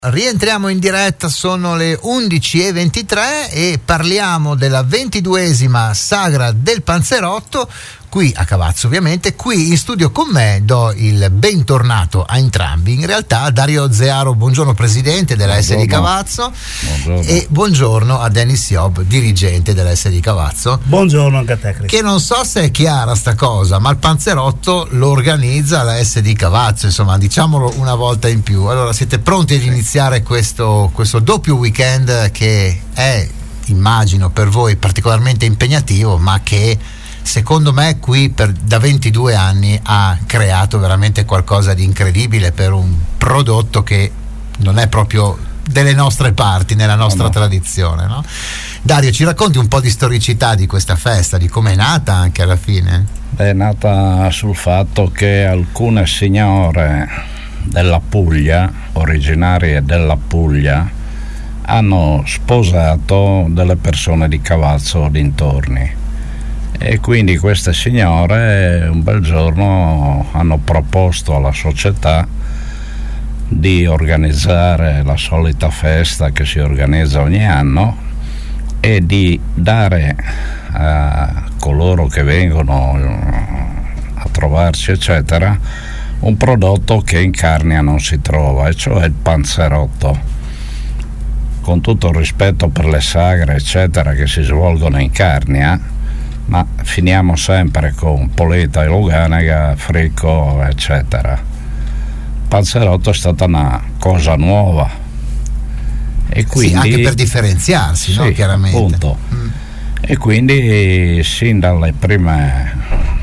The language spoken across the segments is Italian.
Rientriamo in diretta, sono le 11:23 e parliamo della 22esima sagra del Panzerotto qui a Cavazzo, ovviamente. Qui in studio con me do il bentornato a entrambi, in realtà a Dario Zearo, buongiorno, presidente della SD Cavazzo. Buongiorno. E buongiorno a Dennis Iob, dirigente della SD Cavazzo. Buongiorno anche a te, Cristian. Che non so se è chiara sta cosa, ma il Panzerotto lo organizza la SD Cavazzo, insomma, diciamolo una volta in più. Allora, siete pronti ad iniziare questo doppio weekend che è, immagino, per voi particolarmente impegnativo, ma che secondo me qui da 22 anni ha creato veramente qualcosa di incredibile per un prodotto che non è proprio delle nostre parti, nella nostra tradizione, no? Dario, ci racconti un po' di storicità di questa festa, di come è nata anche alla fine? È nata sul fatto che alcune signore della Puglia, originarie della Puglia, hanno sposato delle persone di Cavazzo dintorni. E quindi queste signore un bel giorno hanno proposto alla società di organizzare la solita festa che si organizza ogni anno e di dare a coloro che vengono a trovarci eccetera un prodotto che in Carnia non si trova, e cioè il Panzerotto. Con tutto il rispetto per le sagre eccetera che si svolgono in Carnia, ma finiamo sempre con Poleta e Luganega, Fricco eccetera. Panzerotto è stata una cosa nuova e quindi, sì, anche per differenziarsi, no? Chiaramente, appunto. E quindi sin dalle prime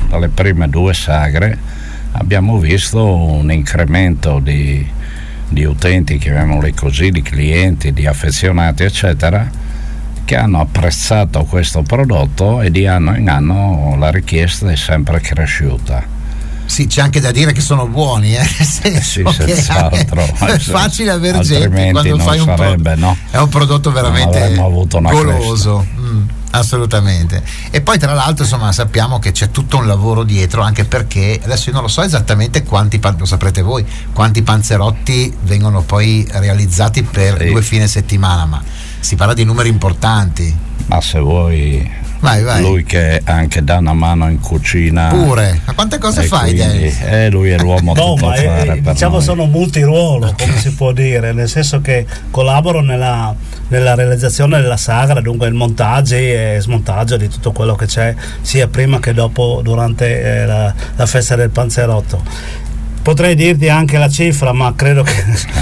2 sagre abbiamo visto un incremento di utenti, chiamiamoli così, di clienti, di affezionati eccetera, che hanno apprezzato questo prodotto, e di anno in anno la richiesta è sempre cresciuta. Sì, c'è anche da dire che sono buoni, nel senso sì, senz'altro. È facile aver gente quando non fai sarebbe, no? È un prodotto veramente goloso. Assolutamente. E poi tra l'altro, insomma, sappiamo che c'è tutto un lavoro dietro, anche perché adesso io non lo so esattamente lo saprete voi, quanti panzerotti vengono poi realizzati per 2 fine settimana, ma si parla di numeri importanti. Ma se vuoi, vai. Lui che anche dà una mano in cucina pure, ma quante cose fai? Lui è l'uomo tutto fare, diciamo noi. Sono multiruolo, come si può dire, nel senso che collaboro nella realizzazione della sagra, dunque il montaggio e smontaggio di tutto quello che c'è, sia prima che dopo, durante la festa del Panzerotto. Potrei dirti anche la cifra, ma credo che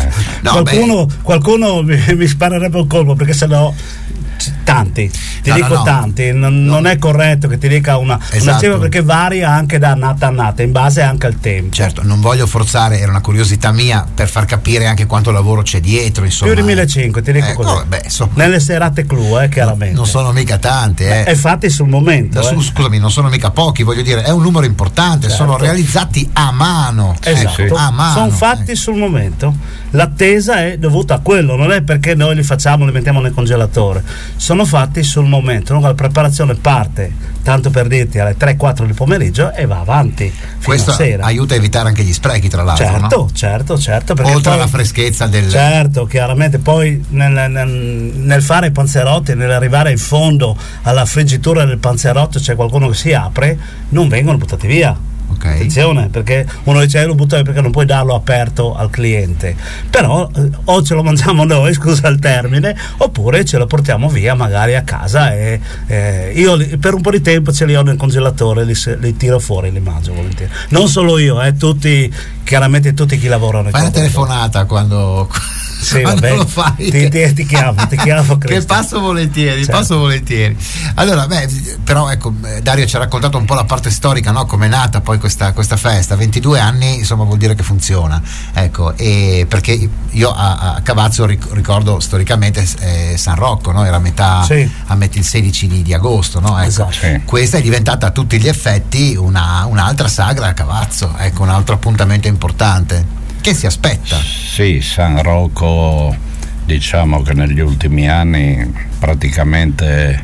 qualcuno mi sparerebbe un colpo, perché sennò tanti, tanti, non è corretto che ti dica una cifra, perché varia anche da annata a annata, in base anche al tempo. Certo, non voglio forzare, era una curiosità mia per far capire anche quanto lavoro c'è dietro, insomma. Più di 1.500, ti dico così. Nelle serate clou, chiaramente. Non sono mica tante, E fatti sul momento. Scusami, non sono mica pochi, voglio dire, è un numero importante, certo. Sono realizzati a mano. Esatto, a mano. Sono fatti sul momento. L'attesa è dovuta a quello, non è perché noi li facciamo, li mettiamo nel congelatore. Sono fatti sul momento, la preparazione parte, tanto per dirti, alle 3-4 del pomeriggio e va avanti fino questo a sera. Aiuta a evitare anche gli sprechi, tra l'altro, certo, perché oltre alla freschezza del... Certo, chiaramente poi nel fare i panzerotti, nell'arrivare in fondo alla friggitura del panzerotto, c'è qualcuno che si apre, non vengono buttati via. Attenzione, perché uno dice lo butto perché non puoi darlo aperto al cliente, però o ce lo mangiamo noi, scusa il termine, oppure ce lo portiamo via magari a casa, e io per un po' di tempo ce li ho nel congelatore, li tiro fuori, li mangio volentieri. Non solo io, chiaramente tutti chi lavorano. Fai una telefonata quando lo fai, ti chiamo che passo volentieri, certo. Passo volentieri. Allora, però ecco, Dario ci ha raccontato un po' la parte storica, no? Come è nata poi questa festa, 22 anni, insomma, vuol dire che funziona, ecco, e perché io a Cavazzo ricordo storicamente San Rocco, no? Era a metà il 16 di agosto, no? Ecco, esatto. Questa è diventata a tutti gli effetti un'altra sagra a Cavazzo, ecco, un altro appuntamento importante. Che si aspetta? Sì, San Rocco, diciamo che negli ultimi anni praticamente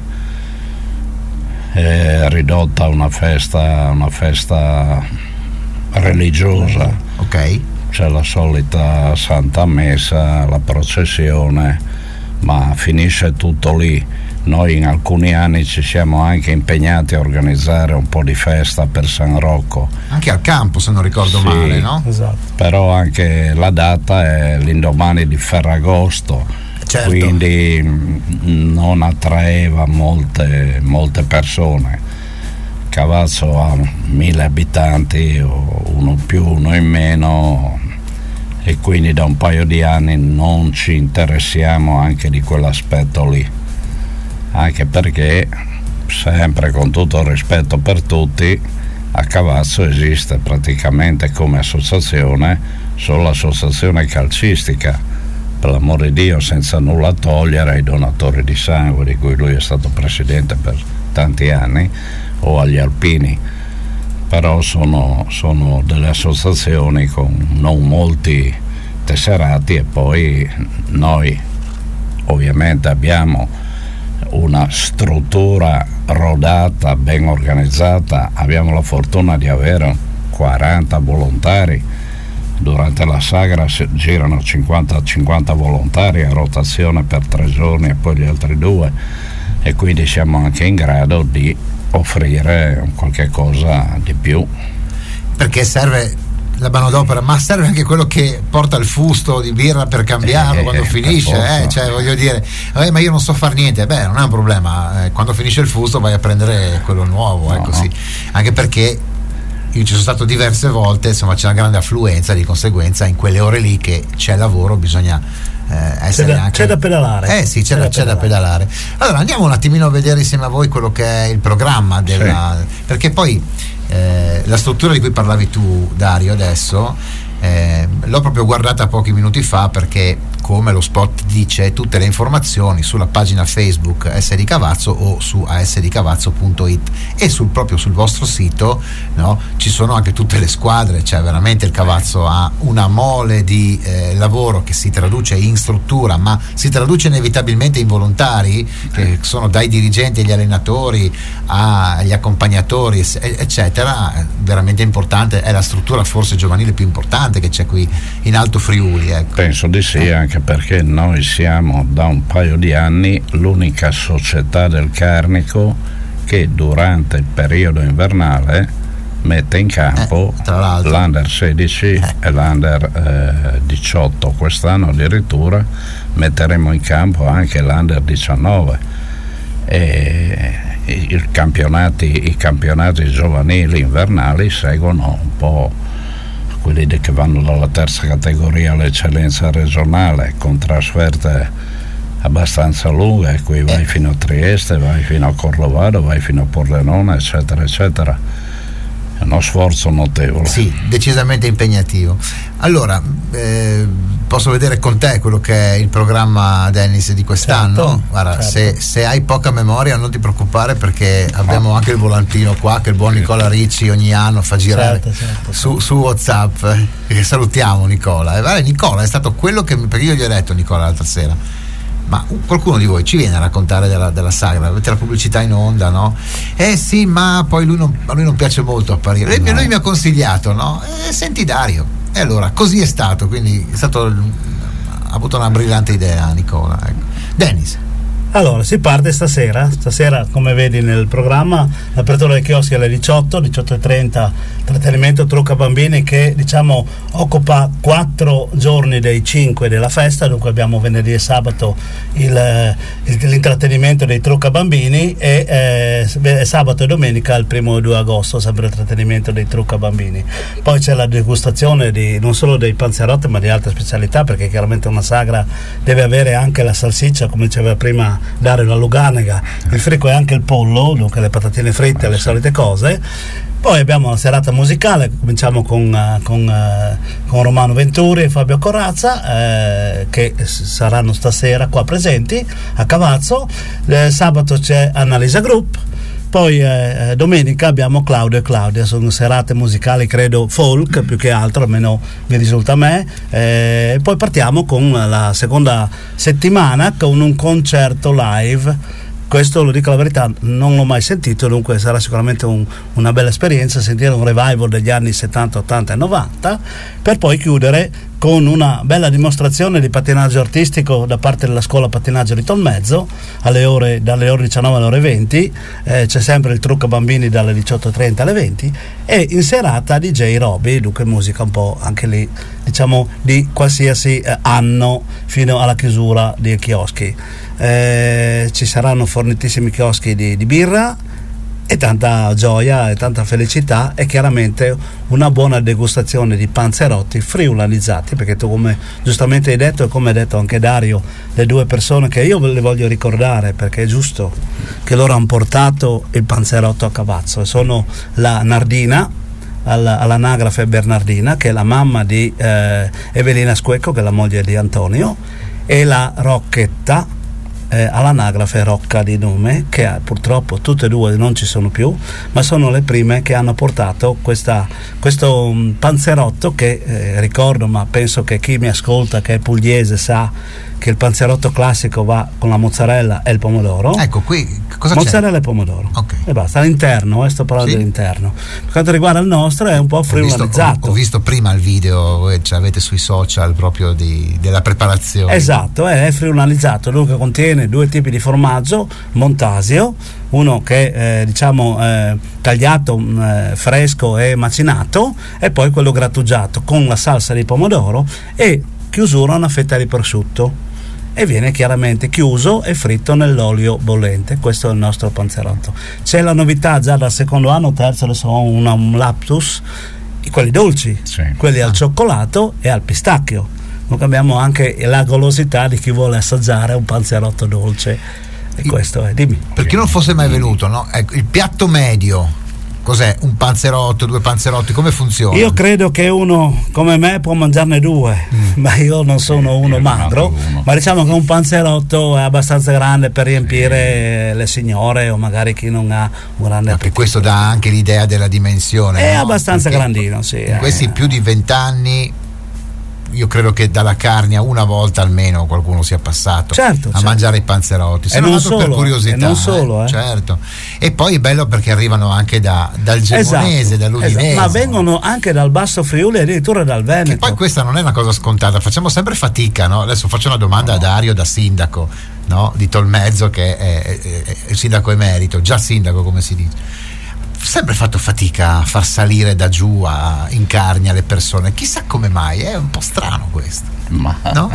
è ridotta a una festa religiosa. Ok. c'è la solita Santa Messa, la processione, ma finisce tutto lì. Noi in alcuni anni ci siamo anche impegnati a organizzare un po' di festa per San Rocco. Anche al campo, se non ricordo male, no? Esatto. Però anche la data è l'indomani di Ferragosto, certo. Quindi non attraeva molte persone. Cavazzo ha 1000 abitanti, uno più, uno in meno, e quindi da un paio di anni non ci interessiamo anche di quell'aspetto lì, anche perché, sempre con tutto il rispetto per tutti, a Cavazzo esiste praticamente come associazione solo l'associazione calcistica, per l'amore di Dio, senza nulla togliere ai donatori di sangue di cui lui è stato presidente per tanti anni, o agli alpini, però sono delle associazioni con non molti tesserati, e poi noi ovviamente abbiamo una struttura rodata, ben organizzata, abbiamo la fortuna di avere 40 volontari, durante la sagra girano 50 volontari a rotazione per 3 giorni e poi gli altri 2, e quindi siamo anche in grado di offrire qualche cosa di più, perché serve la manodopera, ma serve anche quello che porta il fusto di birra per cambiarlo quando finisce, cioè voglio dire, ma io non so far niente, non è un problema, quando finisce il fusto vai a prendere quello nuovo, no, così. Anche perché io ci sono stato diverse volte, insomma c'è una grande affluenza, di conseguenza in quelle ore lì che c'è lavoro bisogna c'è da pedalare. Sì, c'è da pedalare. Allora andiamo un attimino a vedere insieme a voi quello che è il programma perché poi la struttura di cui parlavi tu, Dario, adesso l'ho proprio guardata pochi minuti fa, perché, come lo spot dice, tutte le informazioni sulla pagina Facebook AS di Cavazzo o su asdicavazzo.it, e proprio sul vostro sito, no, ci sono anche tutte le squadre. Cioè veramente il Cavazzo ha una mole di lavoro che si traduce in struttura, ma si traduce inevitabilmente in volontari, che sono dai dirigenti agli allenatori agli accompagnatori eccetera. Veramente importante, è la struttura forse giovanile più importante che c'è qui in Alto Friuli, ecco. Penso di sì, anche perché noi siamo da un paio di anni l'unica società del Carnico che durante il periodo invernale mette in campo l'Under 16 e l'Under 18. Quest'anno addirittura metteremo in campo anche l'Under 19, e i campionati giovanili invernali seguono un po' quelli che vanno dalla terza categoria all'eccellenza regionale, con trasferte abbastanza lunghe, qui vai fino a Trieste, vai fino a Corlovado, vai fino a Pordenone, eccetera eccetera. È uno sforzo notevole. Sì, decisamente impegnativo. Allora, posso vedere con te quello che è il programma, Dennis, di quest'anno? Certo, guarda, certo. Se hai poca memoria non ti preoccupare, perché abbiamo anche il volantino qua che il buon Nicola Ricci ogni anno fa girare su WhatsApp, che salutiamo Nicola. E guarda, Nicola è stato quello perché io gli ho detto, Nicola, l'altra sera, ma qualcuno di voi ci viene a raccontare della sagra? Avete la pubblicità in onda, no? Sì, ma poi a lui non piace molto apparire. Lui mi ha consigliato, no? Senti Dario. E allora così è stato, quindi ha avuto una brillante idea Nicola, ecco. Dennis. Allora, si parte stasera, come vedi nel programma, l'apertura dei chioschi alle 18:30, trattenimento trucca bambini, che diciamo occupa 4 giorni dei 5 della festa. Dunque abbiamo venerdì e sabato l'intrattenimento dei trucca bambini, e sabato e domenica il 1° e 2 agosto sempre il trattenimento dei trucca bambini. Poi c'è la degustazione non solo dei panzerotti ma di altre specialità, perché chiaramente una sagra deve avere anche la salsiccia, come diceva prima Dario, la luganega, il frico e anche il pollo, dunque le patatine fritte, le solite cose. Poi abbiamo una serata musicale, cominciamo con Romano Venturi e Fabio Corazza, che saranno stasera qua presenti a Cavazzo. Sabato c'è Annalisa Group. Poi domenica abbiamo Claudio e Claudia, sono serate musicali credo folk più che altro, almeno mi risulta a me. Poi partiamo con la seconda settimana con un concerto live questo, lo dico la verità, non l'ho mai sentito, dunque sarà sicuramente una bella esperienza sentire un revival degli anni 70, 80 e 90, per poi chiudere con una bella dimostrazione di pattinaggio artistico da parte della scuola pattinaggio di Tolmezzo dalle ore 19 alle ore 20, c'è sempre il trucco bambini dalle 18:30 alle 20, e in serata DJ Roby, dunque musica un po' anche lì, diciamo, di qualsiasi anno fino alla chiusura dei chioschi. Ci saranno fornitissimi chioschi di birra e tanta gioia e tanta felicità, e chiaramente una buona degustazione di panzerotti friulanizzati, perché tu, come giustamente hai detto e come ha detto anche Dario, le due persone che io le voglio ricordare, perché è giusto che loro hanno portato il panzerotto a Cavazzo, sono la Nardina all'anagrafe Bernardina, che è la mamma di Evelina Squecco, che è la moglie di Antonio, e la Rocchetta all'anagrafe Rocca di nome, che purtroppo tutte e due non ci sono più, ma sono le prime che hanno portato questo panzerotto che ricordo, ma penso che chi mi ascolta che è pugliese sa che il panzerotto classico va con la mozzarella e il pomodoro. Ecco, qui cosa mozzarella c'è? e pomodoro, okay. E basta. All'interno, sto parlando dell'interno. Per quanto riguarda il nostro è un po' friulanizzato. Ho visto prima il video, ce l'avete sui social proprio della preparazione. Esatto, è friulanizzato, dunque contiene due tipi di formaggio: Montasio, uno che è tagliato fresco e macinato, e poi quello grattugiato con la salsa di pomodoro e chiusura una fetta di prosciutto, e viene chiaramente chiuso e fritto nell'olio bollente. Questo è il nostro panzerotto. C'è la novità già dal secondo anno, terzo, adesso ho un lapsus, quelli dolci, quelli al cioccolato e al pistacchio. Dunque abbiamo anche la golosità di chi vuole assaggiare un panzerotto dolce, e questo è, dimmi. Per chi non fosse mai venuto, no? Ecco, il piatto medio cos'è? Un panzerotto, due panzerotti, come funziona? Io credo che uno come me può mangiarne due, ma io non sono uno magro, ma diciamo che un panzerotto è abbastanza grande per riempire le signore, o magari chi non ha un grande appetito. Questo dà anche l'idea della dimensione, è no? abbastanza perché grandino, sì. In questi più di 20 anni io credo che dalla Carnia una volta almeno qualcuno sia passato a mangiare i panzerotti, se non altro per curiosità, e non solo, certo. E poi è bello perché arrivano anche dal Gemonese, dall'Udinese, ma vengono anche dal Basso Friuli, addirittura dal Veneto. Che poi questa non è una cosa scontata, facciamo sempre fatica, no? Adesso faccio una domanda a Dario da sindaco, no? Di Tolmezzo, che è il sindaco emerito, già sindaco come si dice. Sempre fatto fatica a far salire da giù in Carnia le persone, chissà come mai, è un po' strano questo, no?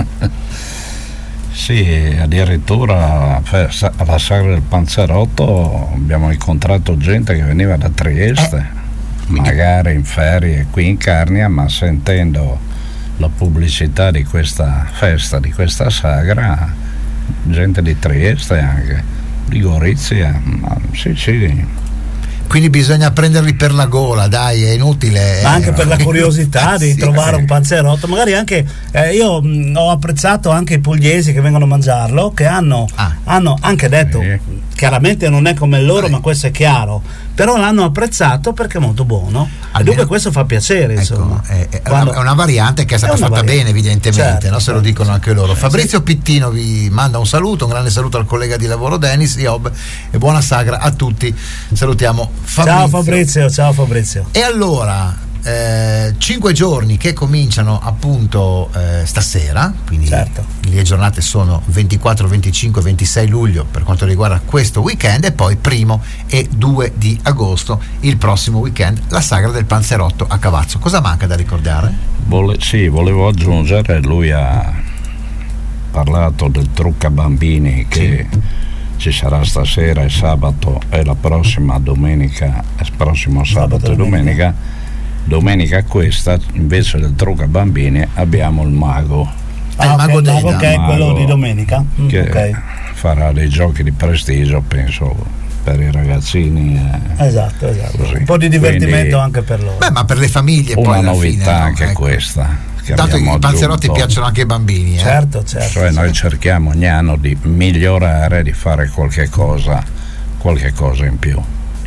Sì, addirittura alla sagra del panzerotto abbiamo incontrato gente che veniva da Trieste, magari in ferie qui in Carnia, ma sentendo la pubblicità di questa festa, di questa sagra, gente di Trieste anche, di Gorizia, sì. Quindi bisogna prenderli per la gola, dai, è inutile. Ma anche per la curiosità di trovare un panzerotto, magari anche io ho apprezzato anche i pugliesi che vengono a mangiarlo, che hanno anche detto, chiaramente non è come il loro, ma questo è chiaro, però l'hanno apprezzato perché è molto buono, e dunque questo fa piacere, insomma. È una variante che è stata fatta bene, evidentemente, certo, no? Se lo dicono anche loro. Fabrizio Pittino vi manda un saluto, un grande saluto al collega di lavoro Dennis Iob, e buona sagra a tutti. Salutiamo Fabrizio. Ciao Fabrizio. E allora 5 giorni che cominciano appunto stasera, quindi le giornate sono 24, 25, 26 luglio per quanto riguarda questo weekend, e poi 1 e 2 di agosto, il prossimo weekend, la sagra del panzerotto a Cavazzo. Cosa manca da ricordare? Volevo aggiungere, lui ha parlato del trucca bambini che ci sarà stasera e sabato e la prossima domenica, prossimo sabato e domenica questa, invece del trucca bambini abbiamo il mago. Il mago che è quello di domenica, che farà dei giochi di prestigio, penso, per i ragazzini. Esatto. Così. Un po' di divertimento. Quindi, anche per loro. Ma per le famiglie una poi alla novità fine, anche questa. Tanto i panzerotti piacciono anche ai bambini. Certo. Cioè noi cerchiamo ogni anno di migliorare, di fare qualche cosa in più.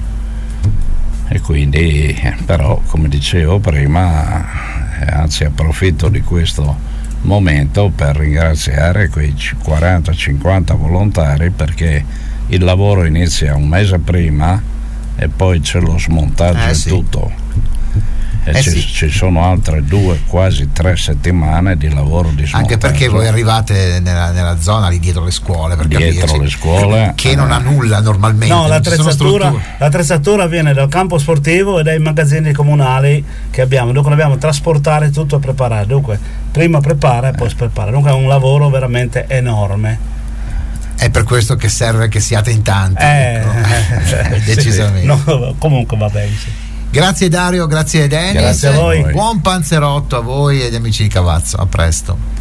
E quindi, però, come dicevo prima, anzi approfitto di questo momento per ringraziare quei 40-50 volontari, perché il lavoro inizia un mese prima e poi c'è lo smontaggio e tutto. E ci sono altre 2, quasi 3 settimane di lavoro di smontaggio. Anche perché voi arrivate nella zona lì dietro le scuole, per dietro le scuole, che non ha nulla normalmente. No, l'attrezzatura viene dal campo sportivo e dai magazzini comunali che abbiamo. Dunque dobbiamo trasportare tutto e preparare. Dunque prima prepara e poi prepara. Dunque è un lavoro veramente enorme. È per questo che serve che siate in tanti, decisamente. No, comunque va bene. Sì. Grazie Dario, grazie Denis. Grazie a voi. Buon Panzerotto a voi e agli amici di Cavazzo. A presto.